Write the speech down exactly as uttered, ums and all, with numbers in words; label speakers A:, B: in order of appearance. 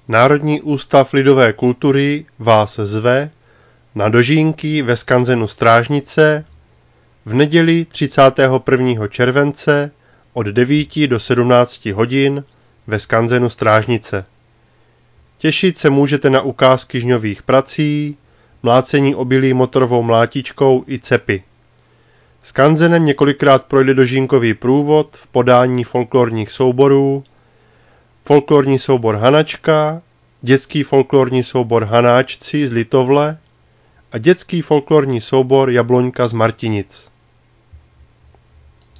A: Národní ústav lidové kultury vás zve na dožínky ve skanzenu Strážnice v neděli třicátého prvního července od devíti do sedmnácti hodin ve skanzenu Strážnice. Těšit se můžete na ukázky žňových prací, mlácení obilí motorovou mlátičkou i cepy. Skanzenem několikrát projde dožínkový průvod v podání folklorních souborů, folklorní soubor Hanačka, dětský folklorní soubor Hanáčci z Litovle a dětský folklorní soubor Jabloňka z Martinic.